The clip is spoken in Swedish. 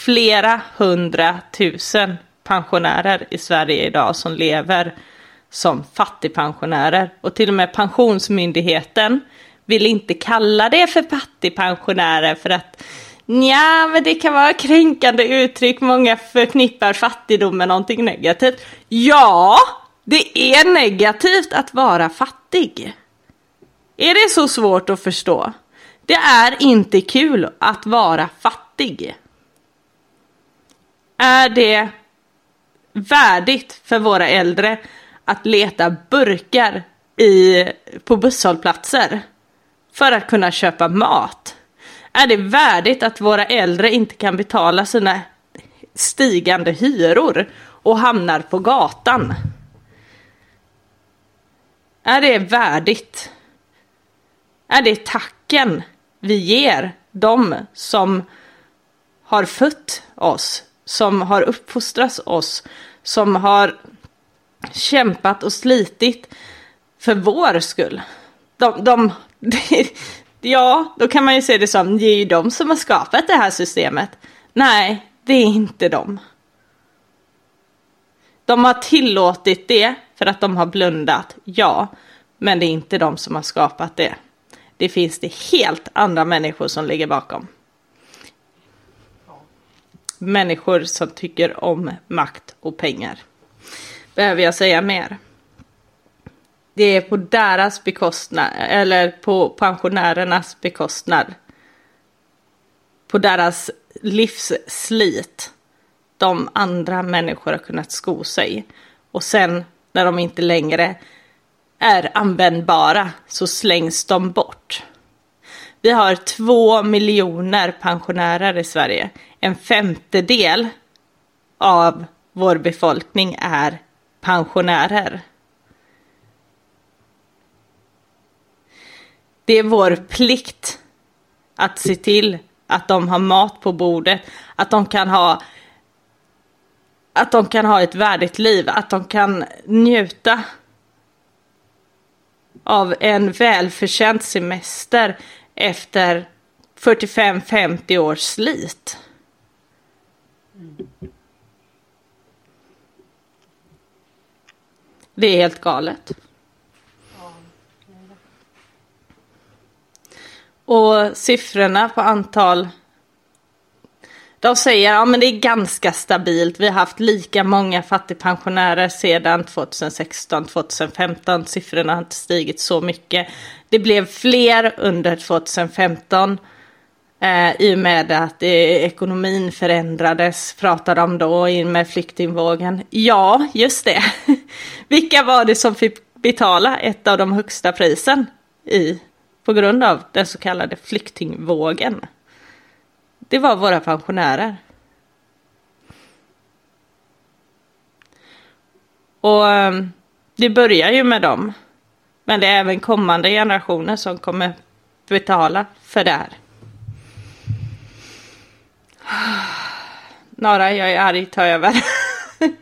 flera 100 000 pensionärer i Sverige idag som lever som fattigpensionärer. Och till och med Pensionsmyndigheten vill inte kalla det för fattigpensionärer för att men det kan vara kränkande uttryck. Många förknippar fattigdom med någonting negativt. Ja, det är negativt att vara fattig. Är det så svårt att förstå? Det är inte kul att vara fattig. Är det värdigt för våra äldre att leta burkar på busshållplatser för att kunna köpa mat? Är det värdigt att våra äldre inte kan betala sina stigande hyror och hamnar på gatan? Är det värdigt? Är det tacken vi ger dem som har fött oss, som har uppfostrat oss, som har kämpat och slitit för vår skull? Då kan man ju se det som det är ju de som har skapat det här systemet. Nej, det är inte de. De har tillåtit det för att de har blundat, ja, men det är inte de som har skapat det. Det finns det helt andra människor som ligger bakom. Människor som tycker om makt och pengar. Behöver jag säga mer? Det är på deras bekostnad, eller på pensionärernas bekostnad. På deras livsslit. De andra människor har kunnat sko sig. Och sen när de inte längre är användbara så slängs de bort. Vi har 2 miljoner pensionärer i Sverige. 1/5 av vår befolkning är pensionärer. Det är vår plikt att se till att de har mat på bordet, att de kan ha ett värdigt liv, att de kan njuta av en välförtjänt semester efter 45-50 års slit. Det är helt galet. Och siffrorna på antal, de säger men det är ganska stabilt. Vi har haft lika många fattigpensionärer sedan 2016-2015. Siffrorna har inte stigit så mycket. Det blev fler under 2015 i och med att ekonomin förändrades. Pratade om då i med flyktingvågen. Ja, just det. Vilka var det som fick betala ett av de högsta prisen på grund av den så kallade flyktingvågen? Det var våra pensionärer. Och det börjar ju med dem. Men det är även kommande generationer som kommer betala för det här. Nara, jag är arg, ta över.